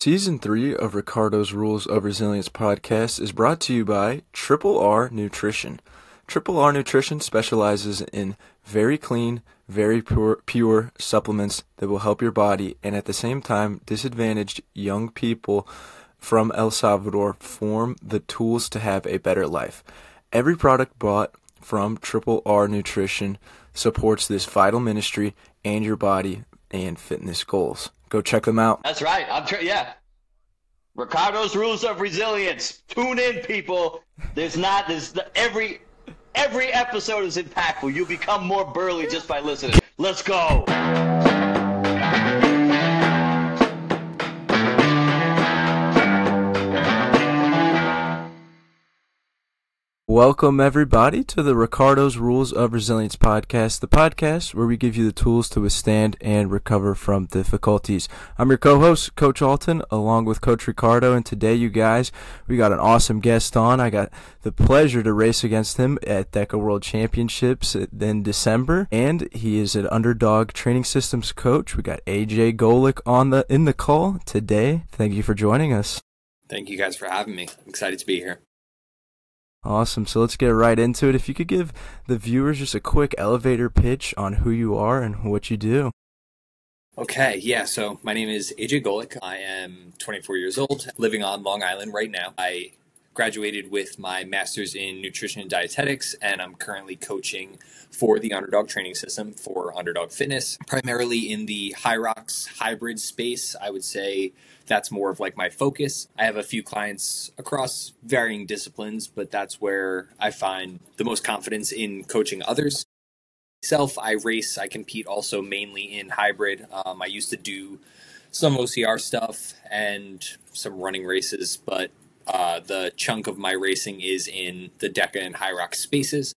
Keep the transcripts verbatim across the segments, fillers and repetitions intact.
Season three of Ricardo's Rules of Resilience podcast is brought to you by Triple R Nutrition. Triple R Nutrition specializes in very clean, very pure, pure supplements that will help your body and at the same time disadvantaged young people from El Salvador form the tools to have a better life. Every product bought from Triple R Nutrition supports this vital ministry and your body and fitness goals. Go check them out. That's right. I'm tr- yeah. Ricardo's Rules of Resilience. Tune in, people. There's not there's the, every every episode is impactful. You become more burly just by listening. Let's go. Welcome, everybody, to the Ricardo's Rules of Resilience podcast, the podcast where we give you the tools to withstand and recover from difficulties. I'm your co-host, Coach Alton, along with Coach Ricardo, and today, you guys, we got an awesome guest on. I got the pleasure to race against him at DECA World Championships in December, and he is an Underdog Training Systems coach. We got A J Golick on the in the call today. Thank you for joining us. Thank you guys for having me. I'm excited to be here. Awesome. So let's get right into it. If you could give the viewers just a quick elevator pitch on who you are and what you do. Okay, yeah, so my name is A J Golick. I am twenty-four years old, living on Long Island right now. I graduated with my master's in nutrition and dietetics, and I'm currently coaching for the Underdog Training System for Underdog Fitness, primarily in the Hyrox hybrid space. I would say that's more of like my focus. I have a few clients across varying disciplines, but that's where I find the most confidence in coaching others. Myself, I race, I compete also mainly in hybrid. Um, I used to do some O C R stuff and some running races, but uh, the chunk of my racing is in the DECA and Hyrox spaces.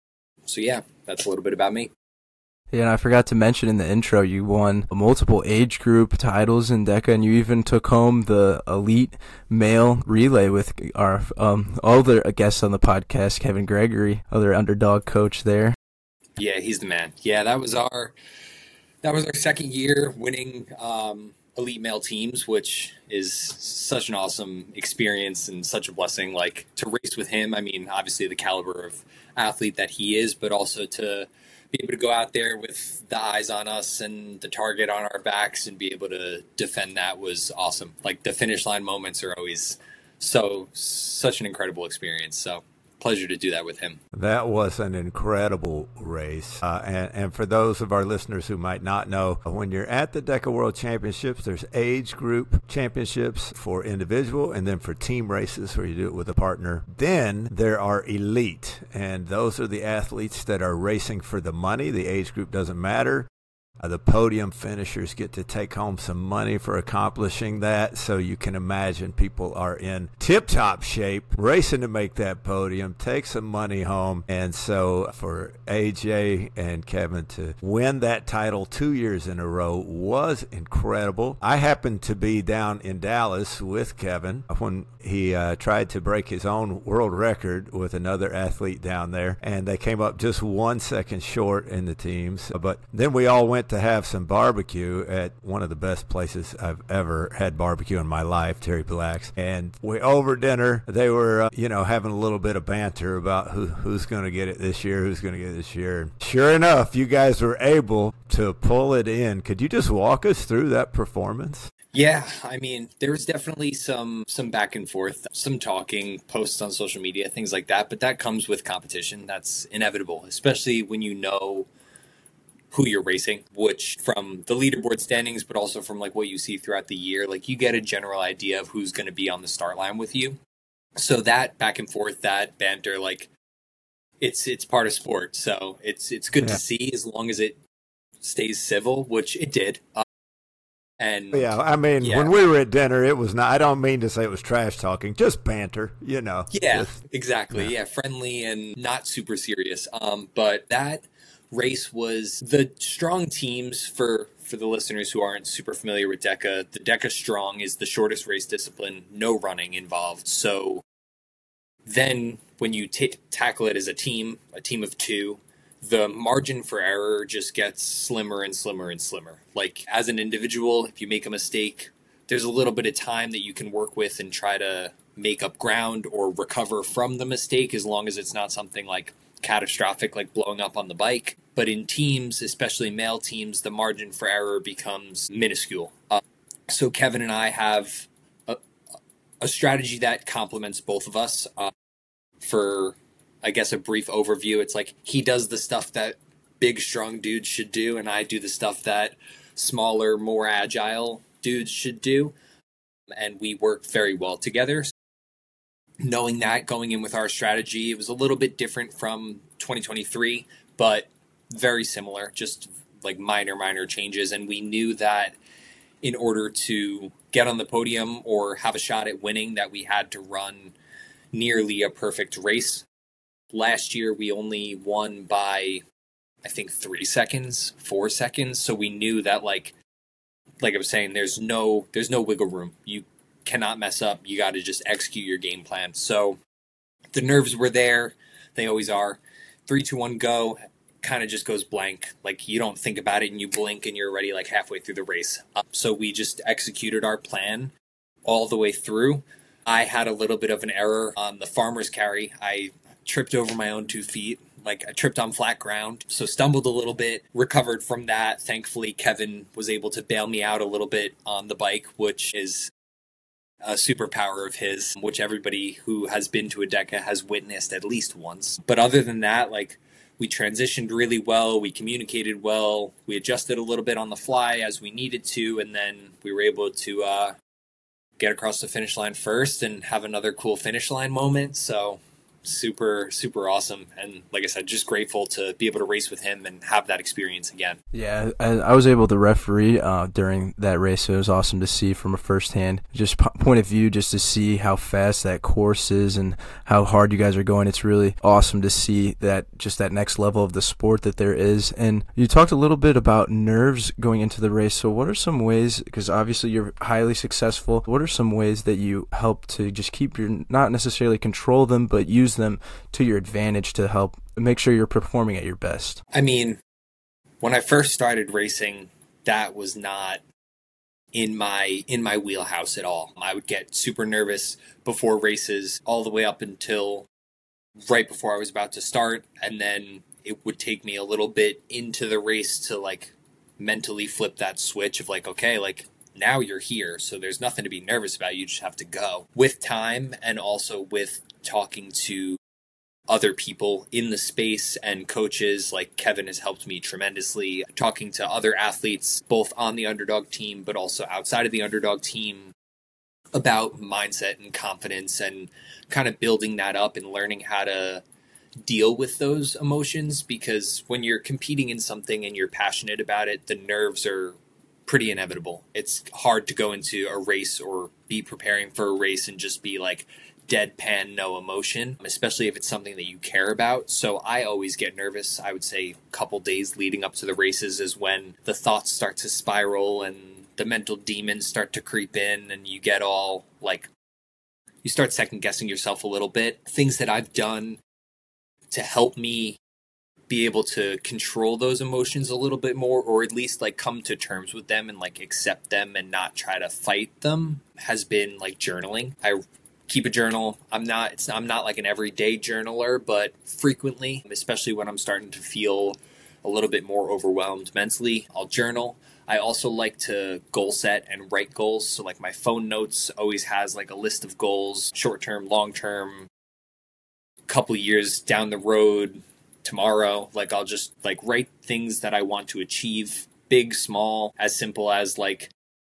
So yeah, that's a little bit about me. Yeah, and I forgot to mention in the intro, you won multiple age group titles in DECA, and you even took home the elite male relay with our um, other guests on the podcast, Kevin Gregory, other underdog coach there. Yeah, he's the man. Yeah, that was our that was our second year winning um, elite male teams, which is such an awesome experience and such a blessing. Like to race with him, I mean, obviously the caliber of athlete that he is, but also to be able to go out there with the eyes on us and the target on our backs and be able to defend that was awesome. Like the finish line moments are always so, such an incredible experience. So pleasure to do that with him. That was an incredible race. Uh, and, and for those of our listeners who might not know, when you're at the DECA World Championships, there's age group championships for individual and then for team races where you do it with a partner. Then there are elite, and those are the athletes that are racing for the money. The age group doesn't matter. Uh, the podium finishers get to take home some money for accomplishing that. So you can imagine people are in tip-top shape, racing to make that podium, take some money home. And so for A J and Kevin to win that title two years in a row was incredible. I happened to be down in Dallas with Kevin when he uh, tried to break his own world record with another athlete down there. And they came up just one second short in the teams. But then we all went to have some barbecue at one of the best places I've ever had barbecue in my life, Terry Black's. And we over dinner, they were, uh, you know, having a little bit of banter about who who's going to get it this year, who's going to get it this year. And sure enough, you guys were able to pull it in. Could you just walk us through that performance? Yeah, I mean, there was definitely some some back and forth, some talking, posts on social media, things like that. But that comes with competition. That's inevitable, especially when you know who you're racing, which from the leaderboard standings, but also from like what you see throughout the year, like you get a general idea of who's going to be on the start line with you. So that back and forth, that banter, like it's it's part of sport. So it's it's good yeah. to see as long as it stays civil, which it did. Uh, and yeah, I mean, yeah. when we were at dinner, it was not. I don't mean to say it was trash talking, just banter, you know. Yeah, just, exactly. Yeah. yeah, friendly and not super serious. Um, but that race was the strong teams for for the listeners who aren't super familiar with DECA. The DECA Strong is the shortest race discipline, no running involved. So then when you t- tackle it as a team, a team of two, the margin for error just gets slimmer and slimmer and slimmer. Like as an individual, if you make a mistake, there's a little bit of time that you can work with and try to make up ground or recover from the mistake, as long as it's not something like catastrophic, like blowing up on the bike. But in teams, especially male teams, the margin for error becomes minuscule. Uh, so Kevin and I have a, a strategy that complements both of us. Uh, for, I guess, a brief overview, it's like he does the stuff that big, strong dudes should do, and I do the stuff that smaller, more agile dudes should do. And we work very well together. Knowing that, going in with our strategy, it was a little bit different from twenty twenty-three, but very similar, just like minor, minor changes. And we knew that in order to get on the podium or have a shot at winning, that we had to run nearly a perfect race. Last year, we only won by, I think, three seconds, four seconds. So we knew that, like, like I was saying, there's no, there's no wiggle room. You cannot mess up. You got to just execute your game plan. So the nerves were there. They always are. Three, two, one, go. Kind of just goes blank. Like, you don't think about it and you blink and you're already like halfway through the race. Um, so we just executed our plan all the way through. I had a little bit of an error on the farmer's carry. I tripped over my own two feet. Like, I tripped on flat ground, so stumbled a little bit, recovered from that. Thankfully, Kevin was able to bail me out a little bit on the bike, which is a superpower of his, which everybody who has been to a DECA has witnessed at least once. But other than that, like, we transitioned really well, we communicated well, we adjusted a little bit on the fly as we needed to, and then we were able to uh, get across the finish line first and have another cool finish line moment. So super, super awesome. And like I said, just grateful to be able to race with him and have that experience again. Yeah, I, I was able to referee uh, during that race, so it was awesome to see from a first-hand just p- point of view, just to see how fast that course is and how hard you guys are going. It's really awesome to see that, just that next level of the sport that there is. And you talked a little bit about nerves going into the race, so what are some ways, because obviously you're highly successful, what are some ways that you help to just keep your, not necessarily control them, but use them to your advantage to help make sure you're performing at your best? I mean, when I first started racing, that was not in my in my wheelhouse at all. I would get super nervous before races all the way up until right before I was about to start, and then it would take me a little bit into the race to like mentally flip that switch of like, okay, like now you're here, so there's nothing to be nervous about. You just have to go. With time, and also with talking to other people in the space and coaches, like Kevin has helped me tremendously, talking to other athletes, both on the underdog team, but also outside of the underdog team, about mindset and confidence and kind of building that up and learning how to deal with those emotions. Because when you're competing in something and you're passionate about it, the nerves are pretty inevitable. It's hard to go into a race or be preparing for a race and just be like deadpan, no emotion, especially if it's something that you care about. So I always get nervous. I would say a couple days leading up to the races is when the thoughts start to spiral and the mental demons start to creep in, and you get all like, you start second guessing yourself a little bit. Things that I've done to help me be able to control those emotions a little bit more, or at least like come to terms with them and like accept them and not try to fight them, has been like journaling. I keep a journal. I'm not, it's, I'm not like an everyday journaler, but frequently, especially when I'm starting to feel a little bit more overwhelmed mentally, I'll journal. I also like to goal set and write goals. So like my phone notes always has like a list of goals, short-term, long-term, couple years down the road, tomorrow. Like I'll just like write things that I want to achieve, big, small, as simple as like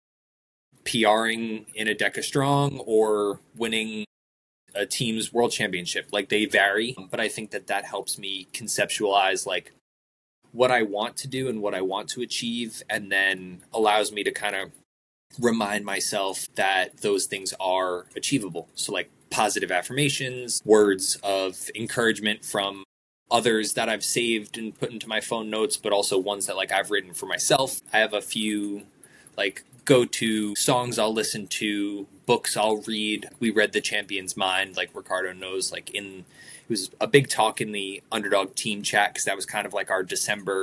PRing in a DECA Strong or winning a team's world championship. Like they vary, but I think that that helps me conceptualize like what I want to do and what I want to achieve, and then allows me to kind of remind myself that those things are achievable. So like positive affirmations, words of encouragement from others that I've saved and put into my phone notes, but also ones that like I've written for myself. I have a few like go-to songs I'll listen to, books I'll read. We read The Champion's Mind, like Ricardo knows, like in, it was a big talk in the underdog team chat, because that was kind of like our December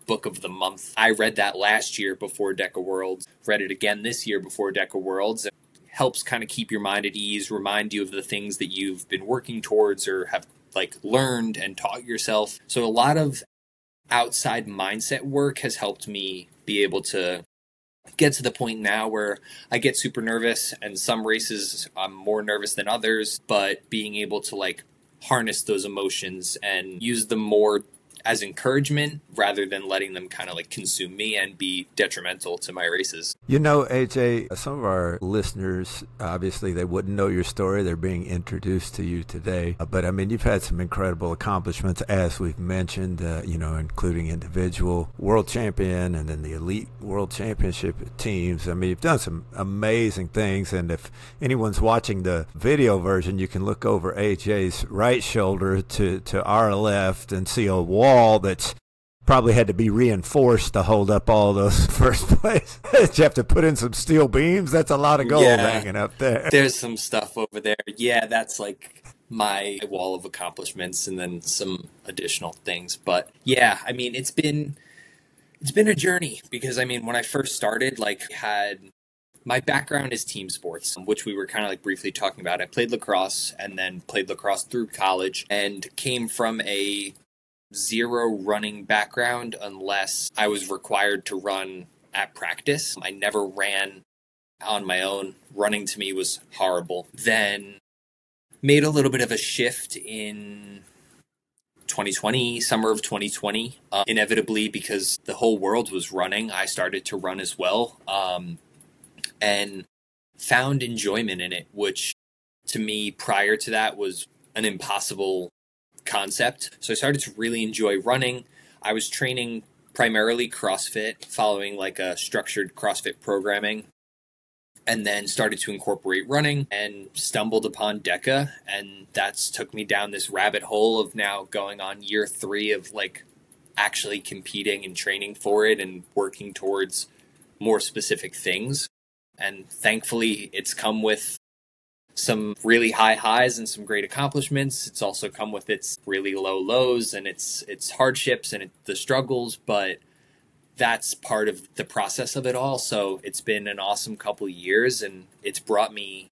book of the month. I read that last year before DECA Worlds, read it again this year before DECA Worlds. It helps kind of keep your mind at ease, remind you of the things that you've been working towards or have like learned and taught yourself. So a lot of outside mindset work has helped me be able to get to the point now where I get super nervous, and some races I'm more nervous than others, but being able to like harness those emotions and use them more as encouragement rather than letting them kind of like consume me and be detrimental to my races. You know, A J, some of our listeners, obviously they wouldn't know your story. They're being introduced to you today. But I mean, you've had some incredible accomplishments, as we've mentioned, uh, you know, including individual world champion and then the elite world championship teams. I mean, you've done some amazing things. And if anyone's watching the video version, you can look over A J's right shoulder to, to our left and see a wall that's probably had to be reinforced to hold up all those first place. You have to put in some steel beams. That's a lot of gold yeah, hanging up there. There's some stuff over there. Yeah, that's like my wall of accomplishments and then some additional things. But yeah, I mean, it's been it's been a journey because I mean, when I first started, like had my background is team sports, which we were kind of like briefly talking about. I played lacrosse and then played lacrosse through college and came from a zero running background unless I was required to run at practice. I never ran on my own. Running to me was horrible. Then made a little bit of a shift in twenty twenty, summer of twenty twenty. Uh, inevitably, because the whole world was running, I started to run as well, um, and found enjoyment in it, which to me prior to that was an impossible concept. So I started to really enjoy running. I was training primarily CrossFit, following like a structured CrossFit programming, and then started to incorporate running and stumbled upon DECA, and that's took me down this rabbit hole of now going on year three of like actually competing and training for it and working towards more specific things. And thankfully it's come with some really high highs and some great accomplishments. It's also come with its really low lows and its its hardships and it, the struggles, but that's part of the process of it all. So it's been an awesome couple of years, and it's brought me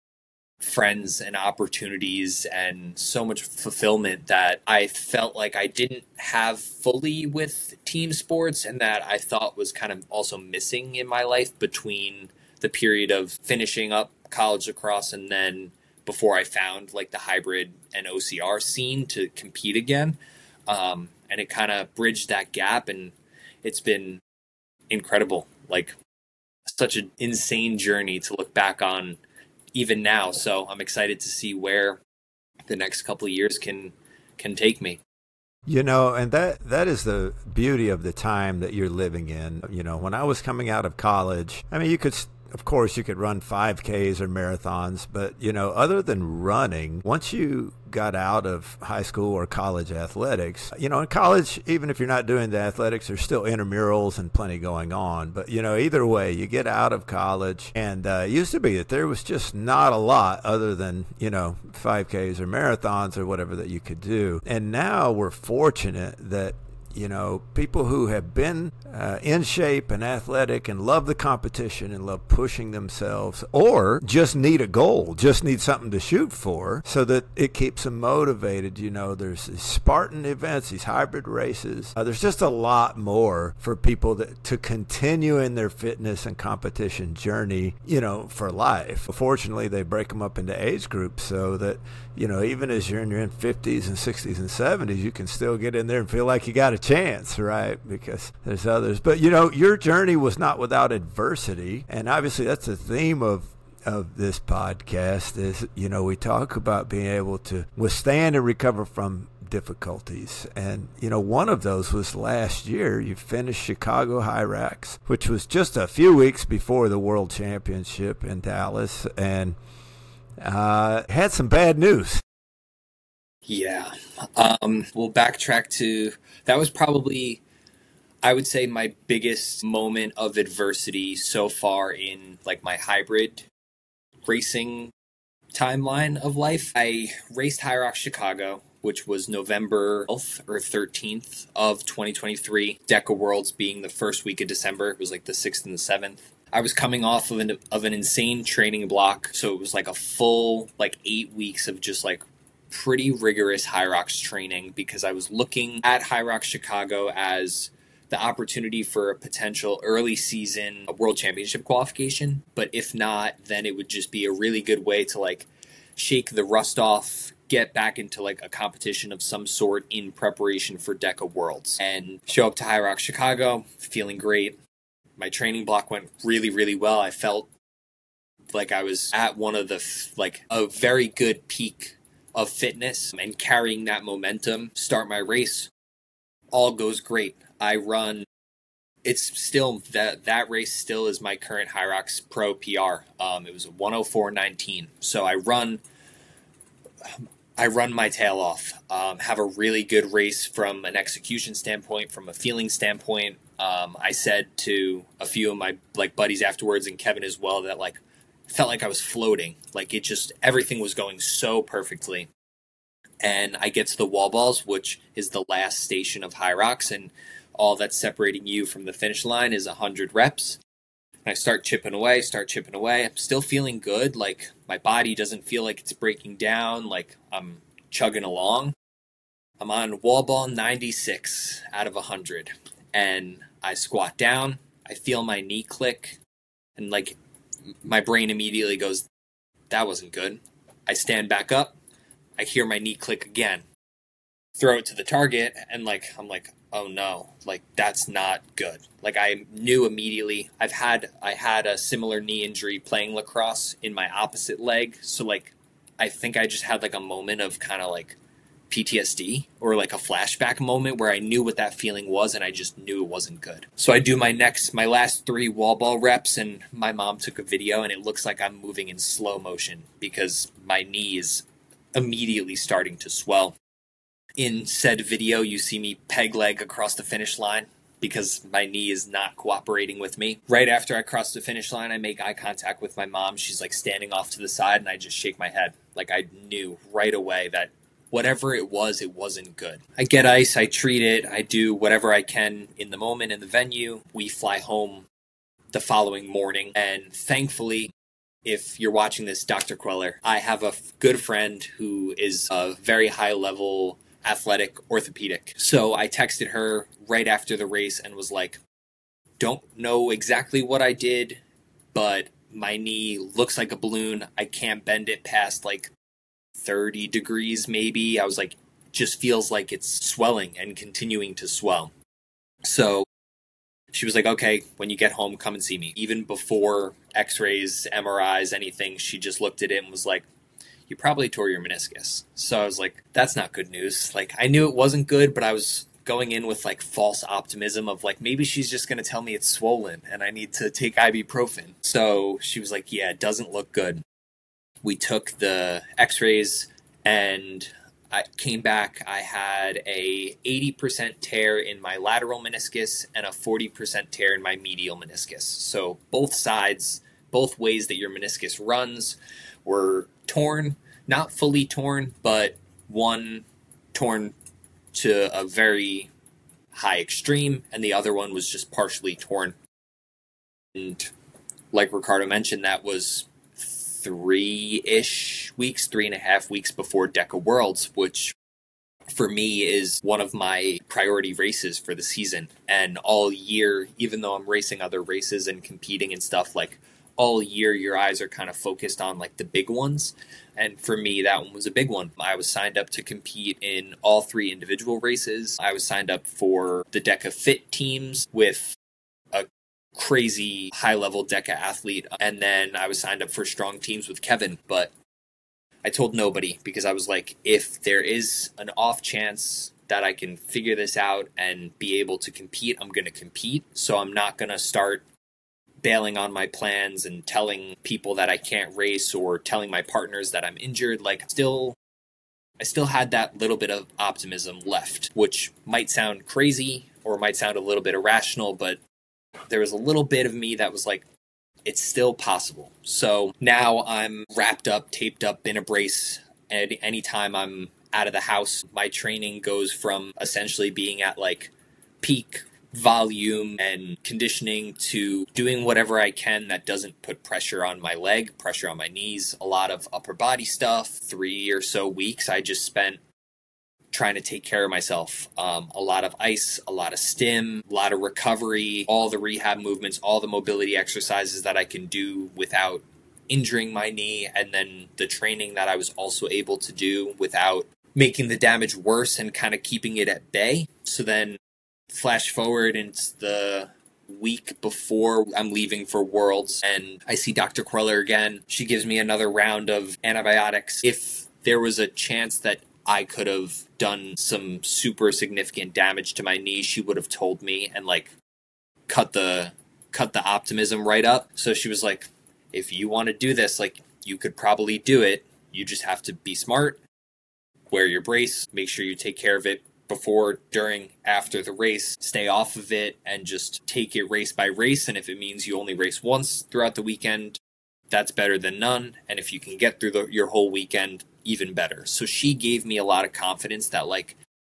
friends and opportunities and so much fulfillment that I felt like I didn't have fully with team sports, and that I thought was kind of also missing in my life between the period of finishing up college lacrosse and then before I found like the hybrid and O C R scene to compete again. Um, and it kind of bridged that gap, and it's been incredible. Like such an insane journey to look back on even now. So I'm excited to see where the next couple of years can can take me. You know, and that that is the beauty of the time that you're living in. You know, when I was coming out of college, I mean, you could, of course, you could run five Ks or marathons, but, you know, other than running, once you got out of high school or college athletics, you know, in college, even if you're not doing the athletics, there's still intramurals and plenty going on. But, you know, either way, you get out of college, and uh, it used to be that there was just not a lot other than, you know, five Ks or marathons or whatever that you could do. And now we're fortunate that, you know, people who have been uh, in shape and athletic and love the competition and love pushing themselves, or just need a goal, just need something to shoot for so that it keeps them motivated. You know, there's these Spartan events, these hybrid races. Uh, there's just a lot more for people that, to continue in their fitness and competition journey, you know, for life. Fortunately, they break them up into age groups so that, you know, even as you're in your fifties and sixties and seventies, you can still get in there and feel like you got a chance, right? Because there's others. But, you know, your journey was not without adversity. And obviously that's the theme of of this podcast is, you know, we talk about being able to withstand and recover from difficulties. And, you know, one of those was last year. You finished Chicago Hyrax, which was just a few weeks before the World Championship in Dallas, and uh, had some bad news. Yeah. Um, we'll backtrack to, that was probably, I would say, my biggest moment of adversity so far in like my hybrid racing timeline of life. I raced Hyrox Chicago, which was November twelfth or thirteenth of twenty twenty-three. DECA Worlds being the first week of December. It was like the sixth and the seventh. I was coming off of an, of an insane training block. So it was like a full like eight weeks of just like pretty rigorous Hyrox training, because I was looking at Hyrox Chicago as the opportunity for a potential early season world championship qualification. But if not, then it would just be a really good way to like shake the rust off, get back into like a competition of some sort in preparation for DECA Worlds, and show up to Hyrox Chicago feeling great. My training block went really, really well. I felt like I was at one of the, like a very good peak of fitness and carrying that momentum. Start my race, all goes great. I run, it's still, that that race still is my current Hyrox Pro P R. Um, it was a one oh four nineteen. So I run, I run my tail off, um, have a really good race from an execution standpoint, from a feeling standpoint. Um, I said to a few of my like buddies afterwards, and Kevin as well, that like felt like I was floating. Like it just, everything was going so perfectly. And I get to the wall balls, which is the last station of Hyrox, and all that's separating you from the finish line is one hundred reps. And I start chipping away, start chipping away. I'm still feeling good. Like my body doesn't feel like it's breaking down. Like I'm chugging along. I'm on wall ball ninety-six out of one hundred. And I squat down. I feel my knee click. And like my brain immediately goes, that wasn't good. I stand back up. I hear my knee click again. Throw it to the target. And like, I'm like, oh no, like that's not good. Like I knew immediately. I've had, I had a similar knee injury playing lacrosse in my opposite leg. So like, I think I just had like a moment of kind of like P T S D or like a flashback moment where I knew what that feeling was, and I just knew it wasn't good. So I do my next, my last three wall ball reps, and my mom took a video, and it looks like I'm moving in slow motion because my knee is immediately starting to swell. In said video, you see me peg leg across the finish line because my knee is not cooperating with me. Right after I cross the finish line, I make eye contact with my mom. She's like standing off to the side, and I just shake my head. Like I knew right away that whatever it was, it wasn't good. I get ice, I treat it, I do whatever I can in the moment in the venue. We fly home the following morning, and thankfully, if you're watching this, Doctor Queller, I have a good friend who is a very high-level athletic orthopedic. So I texted her right after the race and was like, don't know exactly what I did, but my knee looks like a balloon. I can't bend it past like thirty degrees maybe. I was like, just feels like it's swelling and continuing to swell. So she was like, okay, when you get home, come and see me. Even before x-rays, M R Is, anything, she just looked at it and was like, you probably tore your meniscus. So I was like, that's not good news. Like, I knew it wasn't good, but I was going in with like false optimism of like, maybe she's just going to tell me it's swollen and I need to take ibuprofen. So she was like, yeah, it doesn't look good. We took the x-rays and I came back. I had a eighty percent tear in my lateral meniscus and a forty percent tear in my medial meniscus. So both sides, both ways that your meniscus runs were torn, not fully torn, but one torn to a very high extreme, and the other one was just partially torn. And like Ricardo mentioned, that was three-ish weeks, three and a half weeks before DECA Worlds, which for me is one of my priority races for the season. And all year, even though I'm racing other races and competing and stuff, like all year your eyes are kind of focused on like the big ones. And for me, that one was a big one. I was signed up to compete in all three individual races. I was signed up for the DECA Fit teams with a crazy high-level DECA athlete. And then I was signed up for strong teams with Kevin. But I told nobody because I was like, if there is an off chance that I can figure this out and be able to compete, I'm going to compete. So I'm not going to start bailing on my plans and telling people that I can't race or telling my partners that I'm injured. Like still, I still had that little bit of optimism left, which might sound crazy or might sound a little bit irrational, but there was a little bit of me that was like, it's still possible. So now I'm wrapped up, taped up in a brace, and anytime I'm out of the house. My training goes from essentially being at like peak volume and conditioning to doing whatever I can that doesn't put pressure on my leg, pressure on my knees, a lot of upper body stuff. Three or so weeks I just spent trying to take care of myself. Um, a lot of ice, a lot of stim, a lot of recovery, all the rehab movements, all the mobility exercises that I can do without injuring my knee, and then the training that I was also able to do without making the damage worse and kind of keeping it at bay. So then flash forward into the week before I'm leaving for Worlds, and I see Doctor Queller again. She gives me another round of antibiotics. If there was a chance that I could have done some super significant damage to my knee, she would have told me and like cut the cut the optimism right up. So she was like, if you want to do this, like you could probably do it. You just have to be smart, wear your brace, make sure you take care of it before, during, after the race, stay off of it and just take it race by race. And if it means you only race once throughout the weekend, that's better than none. And if you can get through the, your whole weekend, even better. So she gave me a lot of confidence that like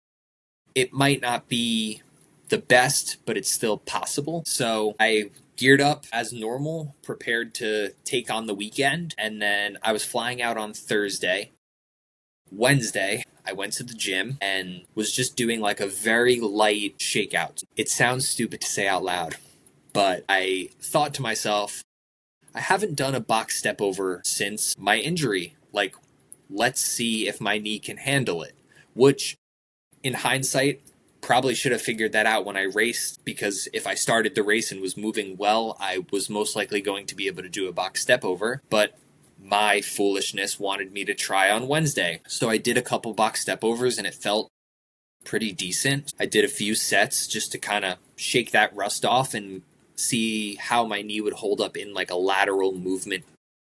it might not be the best, but it's still possible. So I geared up as normal, prepared to take on the weekend. And then I was flying out on Thursday. Wednesday, I went to the gym and was just doing like a very light shakeout. It sounds stupid to say out loud, but I thought to myself, I haven't done a box step over since my injury. Like, let's see if my knee can handle it, which in hindsight, probably should have figured that out when I raced, because if I started the race and was moving well, I was most likely going to be able to do a box step over. But my foolishness wanted me to try on Wednesday. So I did a couple box step overs and it felt pretty decent. I did a few sets just to kind of shake that rust off and see how my knee would hold up in like a lateral movement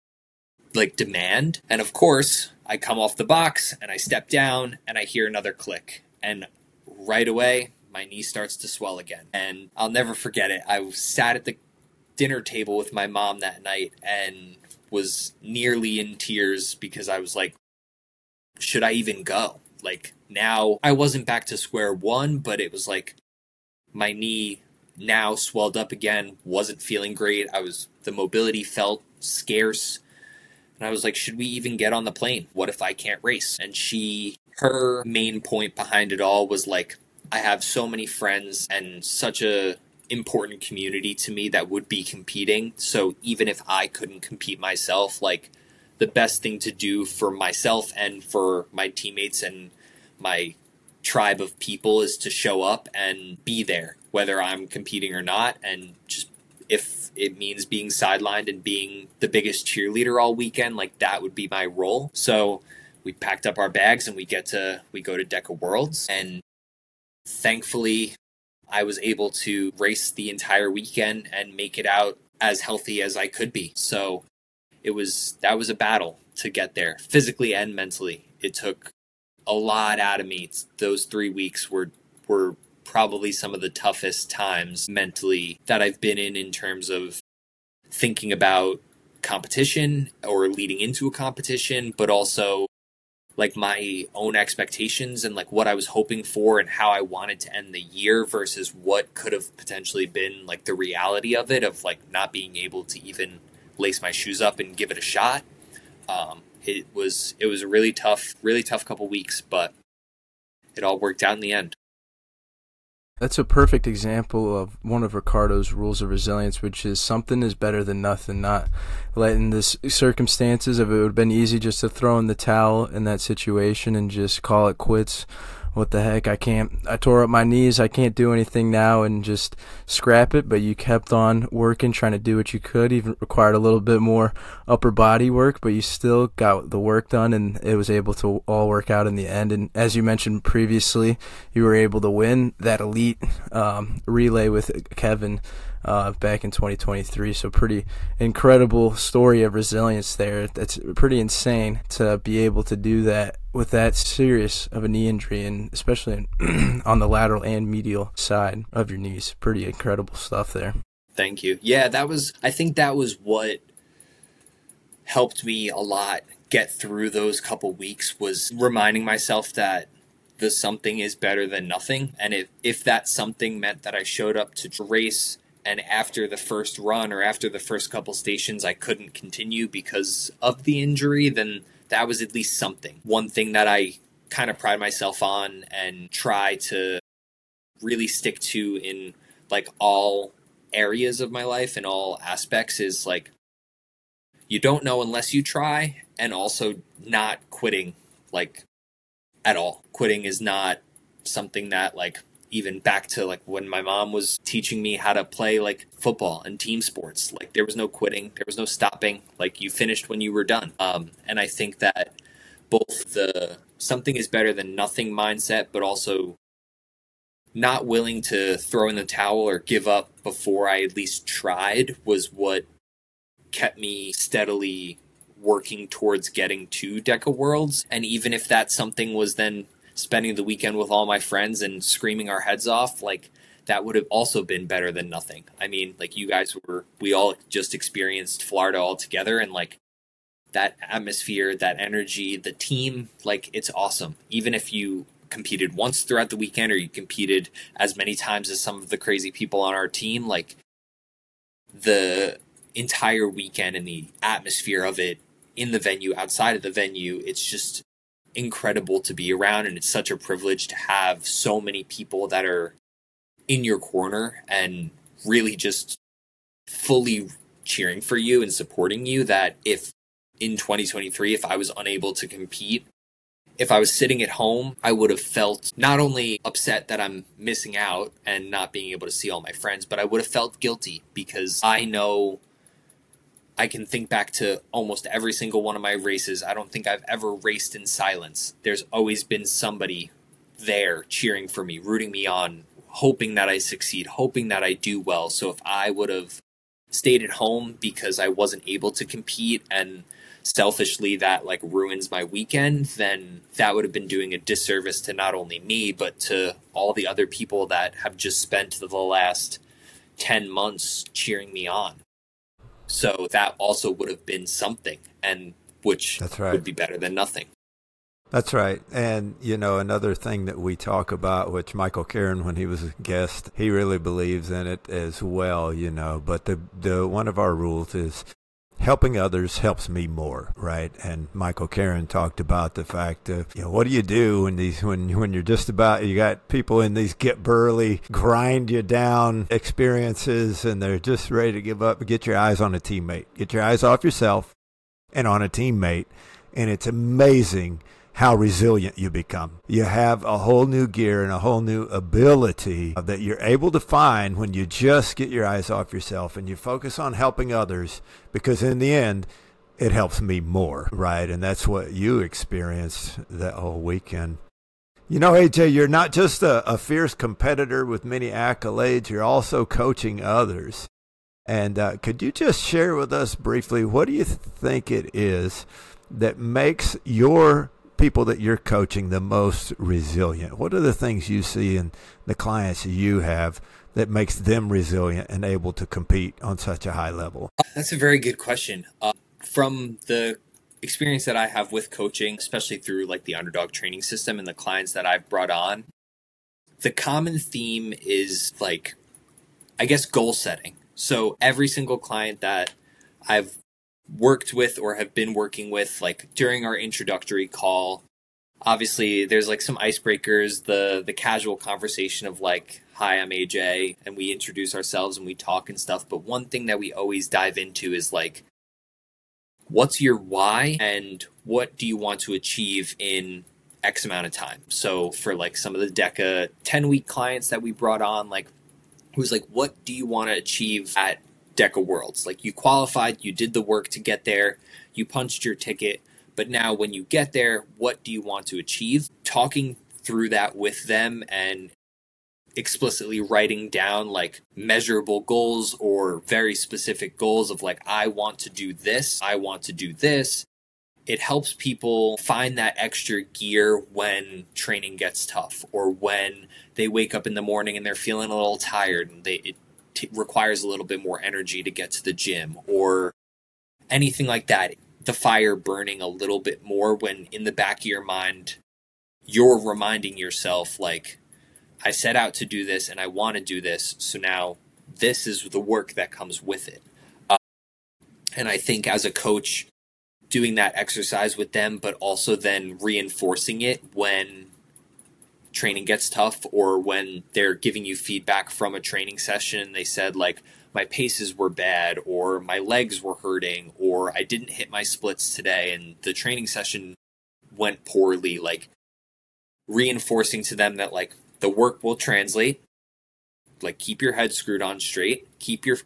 like demand. And of course, I come off the box and I step down and I hear another click. And right away, my knee starts to swell again. And I'll never forget it. I sat at the dinner table with my mom that night and was nearly in tears because I was like, should I even go? Like, now I wasn't back to square one, but it was like my knee now swelled up again, wasn't feeling great. I was, the mobility felt scarce. And I was like, should we even get on the plane? What if I can't race? And she, her main point behind it all was like, I have so many friends and such a important community to me that would be competing. So even if I couldn't compete myself, like the best thing to do for myself and for my teammates and my tribe of people is to show up and be there, whether I'm competing or not. And just, if it means being sidelined and being the biggest cheerleader all weekend, like that would be my role. So we packed up our bags and we get to, we go to DEKA Worlds, and thankfully I was able to race the entire weekend and make it out as healthy as I could be. So it was, that was a battle to get there, physically and mentally. It took a lot out of me. Those three weeks were, were probably some of the toughest times mentally that I've been in, in terms of thinking about competition or leading into a competition, but also like my own expectations and like what I was hoping for and how I wanted to end the year versus what could have potentially been like the reality of it, of like not being able to even lace my shoes up and give it a shot. Um, it was, it was a really tough, really tough couple weeks, but it all worked out in the end. That's a perfect example of one of Ricardo's rules of resilience, which is something is better than nothing, not letting the circumstances of it would have been easy just to throw in the towel in that situation and just call it quits. What the heck, I can't, I tore up my knees, I can't do anything now, and just scrap it. But you kept on working, trying to do what you could, even required a little bit more upper body work, but you still got the work done, and it was able to all work out in the end. And as you mentioned previously, you were able to win that elite um, relay with Kevin uh, back in twenty twenty-three. So pretty incredible story of resilience there. That's pretty insane to be able to do that with that serious of a knee injury, and especially in, on the lateral and medial side of your knees. Pretty incredible stuff there. Thank you. Yeah, that was, I think that was what helped me a lot get through those couple weeks was reminding myself that the something is better than nothing. And if, if that something meant that I showed up to race and after the first run or after the first couple stations I couldn't continue because of the injury, then that was at least something. One thing that I kind of pride myself on and try to really stick to in like all areas of my life and all aspects is like, you don't know unless you try, and also not quitting like at all. Quitting is not something that like, even back to like when my mom was teaching me how to play like football and team sports, like there was no quitting, there was no stopping, like you finished when you were done. Um, and I think that both the something is better than nothing mindset, but also not willing to throw in the towel or give up before I at least tried was what kept me steadily working towards getting to DECA Worlds. And even if that something was then spending the weekend with all my friends and screaming our heads off, like that would have also been better than nothing. I mean, like you guys were, we all just experienced Florida all together, and like that atmosphere, that energy, the team, like it's awesome. Even if you competed once throughout the weekend or you competed as many times as some of the crazy people on our team, like the entire weekend and the atmosphere of it in the venue, outside of the venue, it's just incredible to be around. And it's such a privilege to have so many people that are in your corner and really just fully cheering for you and supporting you, that if in twenty twenty-three, if I was unable to compete, if I was sitting at home, I would have felt not only upset that I'm missing out and not being able to see all my friends, but I would have felt guilty because I know I can think back to almost every single one of my races. I don't think I've ever raced in silence. There's always been somebody there cheering for me, rooting me on, hoping that I succeed, hoping that I do well. So if I would have stayed at home because I wasn't able to compete and selfishly that like ruins my weekend, then that would have been doing a disservice to not only me, but to all the other people that have just spent the last ten months cheering me on. So that also would have been something, and which That's right. would be better than nothing. That's right. And, you know, another thing that we talk about, which Michael Caron, when he was a guest, he really believes in it as well, you know, but the, the one of our rules is helping others helps me more, right? And Michael Caron talked about the fact of, you know, what do you do when these when when you're just about, you got people in these get burly, grind you down experiences, and they're just ready to give up. Get your eyes on a teammate. Get your eyes off yourself and on a teammate. And it's amazing how resilient you become. You have a whole new gear and a whole new ability that you're able to find when you just get your eyes off yourself and you focus on helping others, because in the end, it helps me more, right? And that's what you experienced that whole weekend. You know, A J, you're not just a, a fierce competitor with many accolades, you're also coaching others. And uh, could you just share with us briefly, what do you think it is that makes your people that you're coaching the most resilient? What are the things you see in the clients you have that makes them resilient and able to compete on such a high level? That's a very good question. Uh, from the experience that I have with coaching, especially through like the Underdog training system and the clients that I've brought on, the common theme is like, I guess, goal setting. So every single client that I've worked with or have been working with, like during our introductory call, obviously there's like some icebreakers, the the casual conversation of like, hi, I'm A J, and we introduce ourselves and we talk and stuff. But one thing that we always dive into is like, what's your why and what do you want to achieve in X amount of time? So for like some of the DECA ten week clients that we brought on, like who's like, what do you want to achieve at DECA Worlds? Like you qualified, you did the work to get there, you punched your ticket, but now when you get there, what do you want to achieve? Talking through that with them and explicitly writing down like measurable goals or very specific goals of like, I want to do this, I want to do this. It helps people find that extra gear when training gets tough, or when they wake up in the morning and they're feeling a little tired and they it t- requires a little bit more energy to get to the gym or anything like that. the fire burning a little bit more when in the back of your mind, you're reminding yourself, like, I set out to do this and I want to do this. So now this is the work that comes with it. Um, and I think as a coach, doing that exercise with them, but also then reinforcing it when training gets tough or when they're giving you feedback from a training session. They said, like, my paces were bad, or my legs were hurting, or I didn't hit my splits today and the training session went poorly. Like, reinforcing to them that, like, the work will translate. Like, keep your head screwed on straight, keep your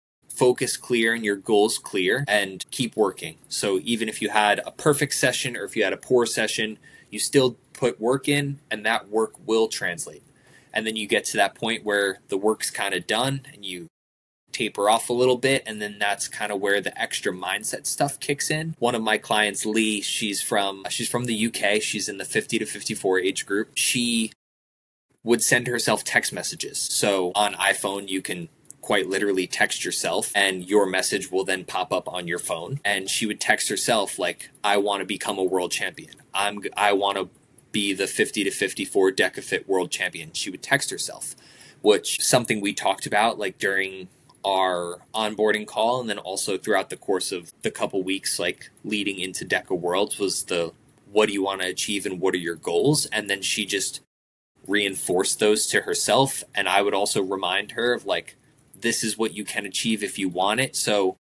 focus clear and your goals clear, and keep working. So even if you had a perfect session or if you had a poor session, you still put work in and that work will translate. And then you get to that point where the work's kind of done and you taper off a little bit, and then that's kind of where the extra mindset stuff kicks in. One of my clients, Lee, she's from she's from the U K. She's in the fifty to fifty-four age group. She would send herself text messages. So on iPhone, you can quite literally text yourself and your message will then pop up on your phone. And she would text herself, like, I want to become a world champion. I'm I want to be the fifty to fifty-four DecaFit world champion. She would text herself, which something we talked about, like, during our onboarding call, and then also throughout the course of the couple weeks, like, leading into Deca Worlds, was the, what do you want to achieve and what are your goals? And then she just reinforced those to herself. And I would also remind her of, like, this is what you can achieve if you want it. So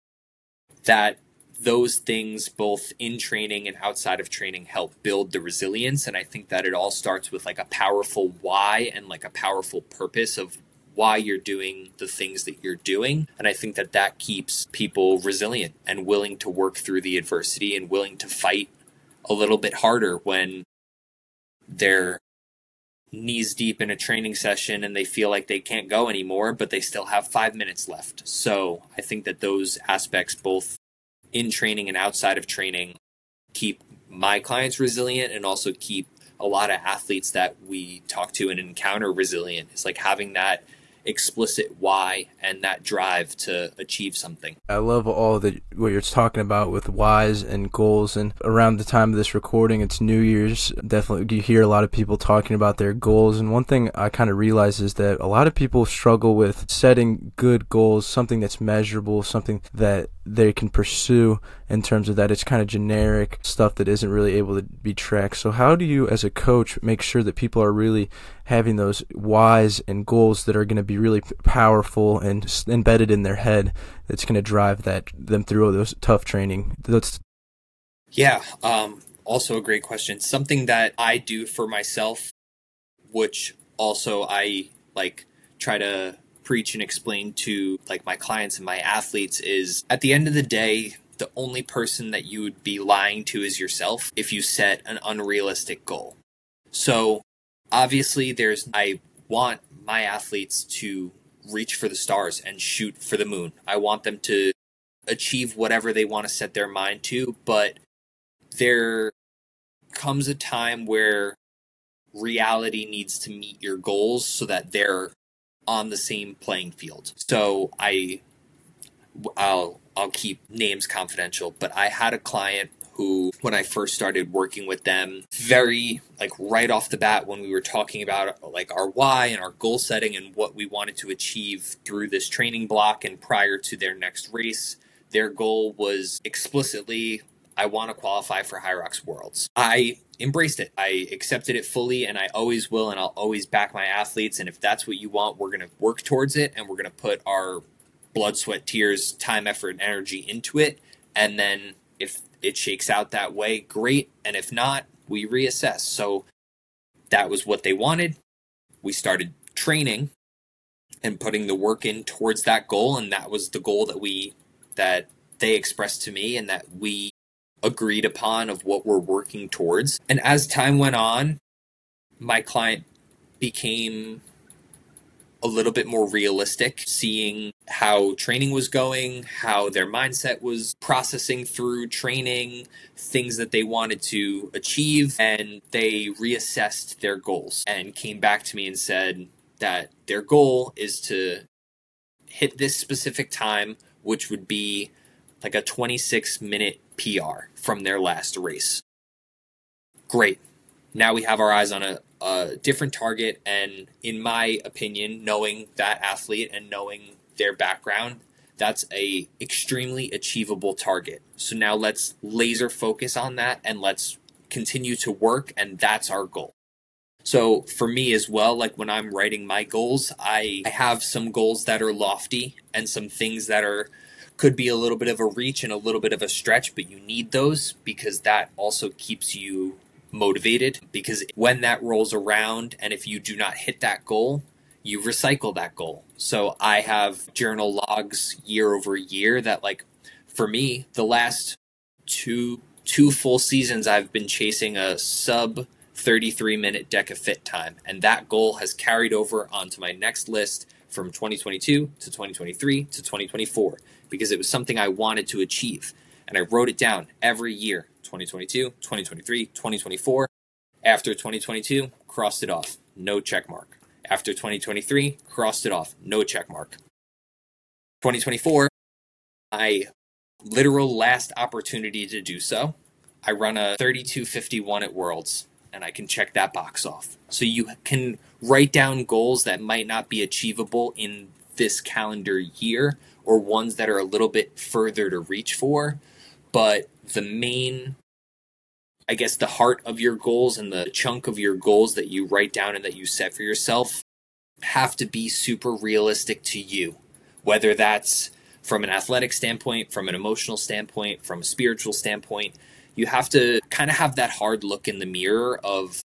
that those things, both in training and outside of training, help build the resilience. And I think that it all starts with, like, a powerful why and, like, a powerful purpose of why you're doing the things that you're doing. And I think that that keeps people resilient and willing to work through the adversity and willing to fight a little bit harder when they're knees deep in a training session and they feel like they can't go anymore, but they still have five minutes left. So I think that those aspects, both in training and outside of training, keep my clients resilient and also keep a lot of athletes that we talk to and encounter resilient. It's like having that explicit why and that drive to achieve something. I love all that what you're talking about with whys and goals. And around the time of this recording, it's New Year's. Definitely you hear a lot of people talking about their goals. And one thing I kind of realize is that a lot of people struggle with setting good goals, something that's measurable, something that they can pursue. In terms of that, it's kind of generic stuff that isn't really able to be tracked. So how do you, as a coach, make sure that people are really having those whys and goals that are going to be really powerful and embedded in their head, that's going to drive that them through those tough training? That's yeah. Um, also a great question. Something that I do for myself, which also I like try to preach and explain to, like, my clients and my athletes, is at the end of the day, the only person that you would be lying to is yourself if you set an unrealistic goal. So obviously there's, I want my athletes to reach for the stars and shoot for the moon. I want them to achieve whatever they want to set their mind to, but there comes a time where reality needs to meet your goals so that they're on the same playing field. So I, I'll, I'll keep names confidential, but I had a client who, when I first started working with them, very, like, right off the bat, when we were talking about, like, our why and our goal setting and what we wanted to achieve through this training block and prior to their next race, their goal was explicitly, I want to qualify for Hyrox Worlds. I embraced it. I accepted it fully, and I always will, and I'll always back my athletes. And if that's what you want, we're going to work towards it, and we're going to put our blood, sweat, tears, time, effort, and energy into it. And then if it shakes out that way, great. And if not, we reassess. So that was what they wanted. We started training and putting the work in towards that goal. And that was the goal that we, that they expressed to me and that we agreed upon of what we're working towards. And as time went on, my client became a little bit more realistic, seeing how training was going, how their mindset was processing through training, things that they wanted to achieve, and they reassessed their goals and came back to me and said that their goal is to hit this specific time, which would be like a twenty-six minute P R from their last race. Great. Now we have our eyes on a, a different target, and in my opinion, knowing that athlete and knowing their background, that's a extremely achievable target. So now let's laser focus on that and let's continue to work, and that's our goal. So for me as well, like when I'm writing my goals, I, I have some goals that are lofty and some things that are could be a little bit of a reach and a little bit of a stretch, but you need those because that also keeps you motivated, because when that rolls around and if you do not hit that goal, you recycle that goal. So I have journal logs year over year that, like, for me, the last two two full seasons I've been chasing a sub thirty-three minute DECA fit time, and that goal has carried over onto my next list from twenty twenty-two to twenty twenty-three to twenty twenty-four, because it was something I wanted to achieve, and I wrote it down every year. twenty twenty-two, twenty twenty-three, twenty twenty-four. After twenty twenty-two, crossed it off, no check mark. After twenty twenty-three, crossed it off, no check mark. twenty twenty-four, my literal last opportunity to do so. I run a thirty-two fifty-one at Worlds, and I can check that box off. So you can write down goals that might not be achievable in this calendar year, or ones that are a little bit further to reach for, but the main, I guess, the heart of your goals and the chunk of your goals that you write down and that you set for yourself have to be super realistic to you, whether that's from an athletic standpoint, from an emotional standpoint, from a spiritual standpoint. You have to kind of have that hard look in the mirror of,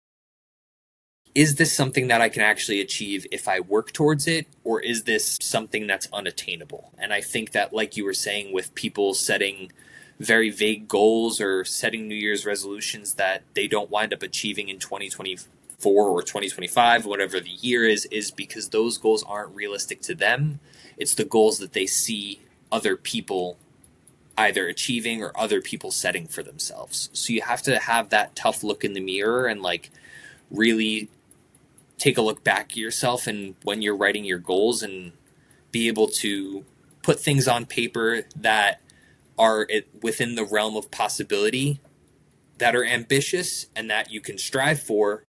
is this something that I can actually achieve if I work towards it, or is this something that's unattainable? And I think that, like you were saying, with people setting very vague goals or setting New Year's resolutions that they don't wind up achieving in twenty twenty-four or twenty twenty-five, whatever the year is, is because those goals aren't realistic to them. It's the goals that they see other people either achieving or other people setting for themselves. So you have to have that tough look in the mirror and like really take a look back at yourself and when you're writing your goals, and be able to put things on paper that are within the realm of possibility, that are ambitious and that you can strive for,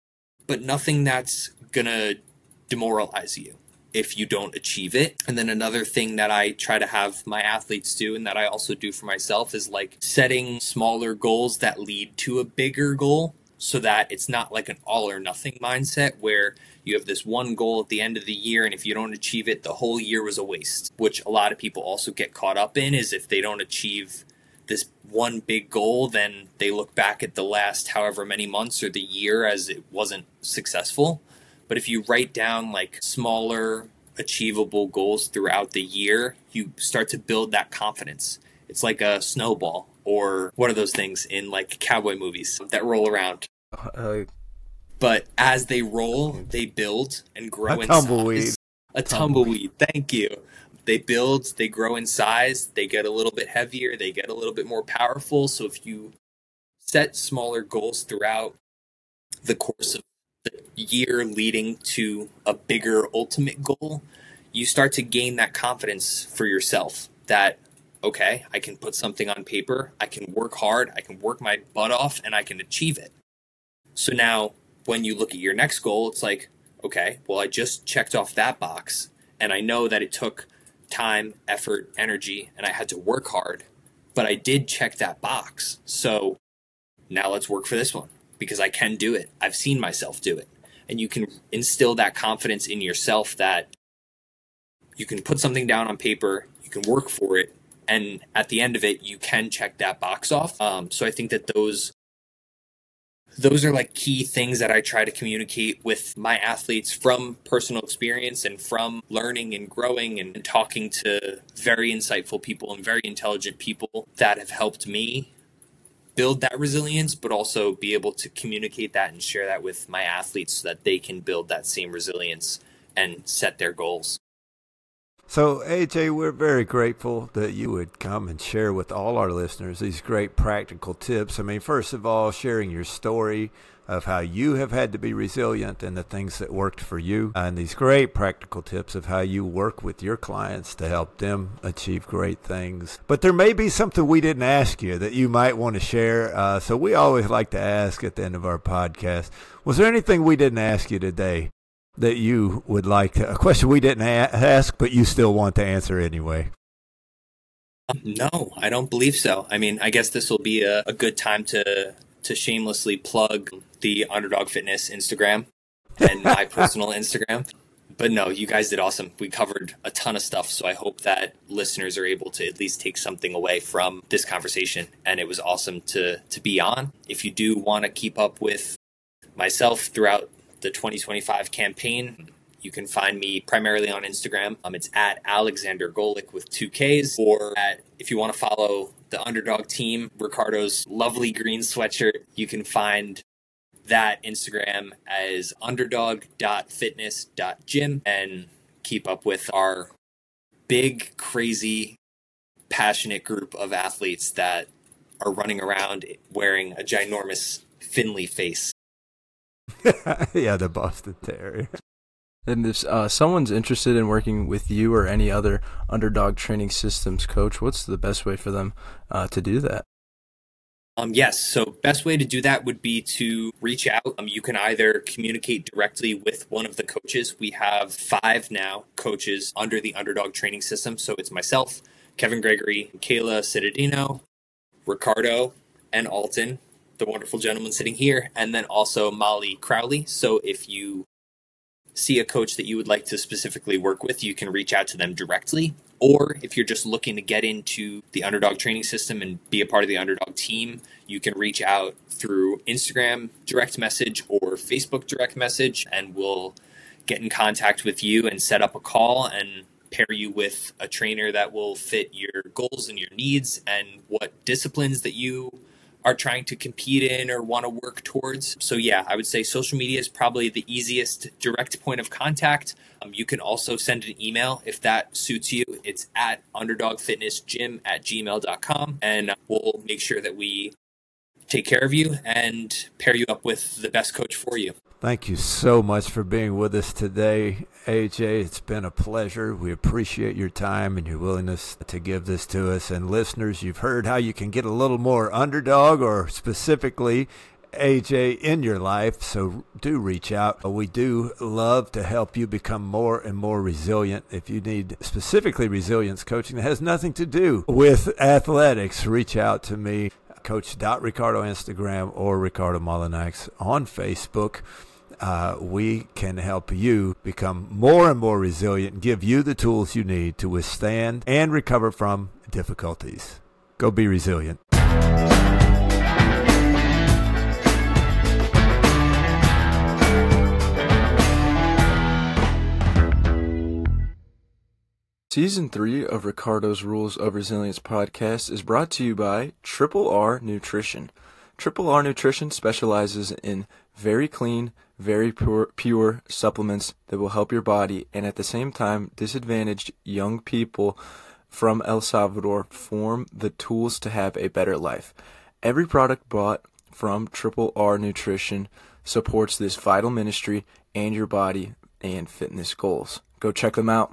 but nothing that's gonna demoralize you if you don't achieve it. And then another thing that I try to have my athletes do, and that I also do for myself, is like setting smaller goals that lead to a bigger goal, so that it's not like an all or nothing mindset where you have this one goal at the end of the year, and if you don't achieve it, the whole year was a waste, which a lot of people also get caught up in. Is if they don't achieve this one big goal, then they look back at the last however many months or the year as it wasn't successful. But if you write down like smaller achievable goals throughout the year, you start to build that confidence. It's like a snowball, or what are those things in like cowboy movies that roll around? Uh, But as they roll, they build and grow A in tumbleweed. size. A tumbleweed. Thank you. They build, they grow in size, they get a little bit heavier, they get a little bit more powerful. So if you set smaller goals throughout the course of the year leading to a bigger ultimate goal, you start to gain that confidence for yourself that, okay, I can put something on paper, I can work hard, I can work my butt off, and I can achieve it. So now, when you look at your next goal, it's like, okay, well, I just checked off that box, and I know that it took time, effort, energy, and I had to work hard, but I did check that box. So now let's work for this one, because I can do it. I've seen myself do it. And you can instill that confidence in yourself that you can put something down on paper, you can work for it, and at the end of it, you can check that box off. Um, so I think that those Those are like key things that I try to communicate with my athletes from personal experience and from learning and growing and talking to very insightful people and very intelligent people that have helped me build that resilience, but also be able to communicate that and share that with my athletes so that they can build that same resilience and set their goals. So, A J, we're very grateful that you would come and share with all our listeners these great practical tips. I mean, first of all, sharing your story of how you have had to be resilient and the things that worked for you, and these great practical tips of how you work with your clients to help them achieve great things. But there may be something we didn't ask you that you might want to share. Uh, so we always like to ask at the end of our podcast, was there anything we didn't ask you today that you would like to, a question we didn't a- ask, but you still want to answer anyway? Um, no, I don't believe so. I mean, I guess this will be a, a good time to to shamelessly plug the Underdog Fitness Instagram and my personal Instagram. But no, you guys did awesome. We covered a ton of stuff, so I hope that listeners are able to at least take something away from this conversation. And it was awesome to to be on. If you do want to keep up with myself throughout the twenty twenty-five campaign, you can find me primarily on Instagram. Um, it's at Alexander Golik with two Ks, or at, if you want to follow the Underdog team, Ricardo's lovely green sweatshirt, you can find that Instagram as underdog dot fitness dot gym and keep up with our big, crazy, passionate group of athletes that are running around wearing a ginormous Finley face. Yeah, the Boston Terrier. And if uh, someone's interested in working with you or any other Underdog Training Systems coach, what's the best way for them uh, to do that? Um, yes, so best way to do that would be to reach out. Um, you can either communicate directly with one of the coaches. We have five now coaches under the Underdog Training System. So it's myself, Kevin Gregory, Kayla Cittadino, Ricardo, and Alton, the wonderful gentleman sitting here, and then also Molly Crowley. So if you see a coach that you would like to specifically work with, you can reach out to them directly. Or if you're just looking to get into the Underdog Training System and be a part of the Underdog team, you can reach out through Instagram direct message or Facebook direct message, and we'll get in contact with you and set up a call and pair you with a trainer that will fit your goals and your needs and what disciplines that you are trying to compete in or want to work towards. So yeah, I would say social media is probably the easiest direct point of contact. Um, you can also send an email if that suits you. It's at underdogfitnessgym at gmail dot com, and we'll make sure that we take care of you and pair you up with the best coach for you. Thank you so much for being with us today, A J. It's been a pleasure. We appreciate your time and your willingness to give this to us. And listeners, you've heard how you can get a little more Underdog, or specifically A J, in your life. So do reach out. We do love to help you become more and more resilient. If you need specifically resilience coaching that has nothing to do with athletics, reach out to me. Coach.Ricardo Instagram or Ricardo Molinax on Facebook. Uh, we can help you become more and more resilient and give you the tools you need to withstand and recover from difficulties. Go be resilient. Season three of Ricardo's Rules of Resilience podcast is brought to you by Triple R Nutrition. Triple R Nutrition specializes in very clean, very pure, pure supplements that will help your body and at the same time disadvantaged young people from El Salvador form the tools to have a better life. Every product bought from Triple R Nutrition supports this vital ministry and your body and fitness goals. Go check them out.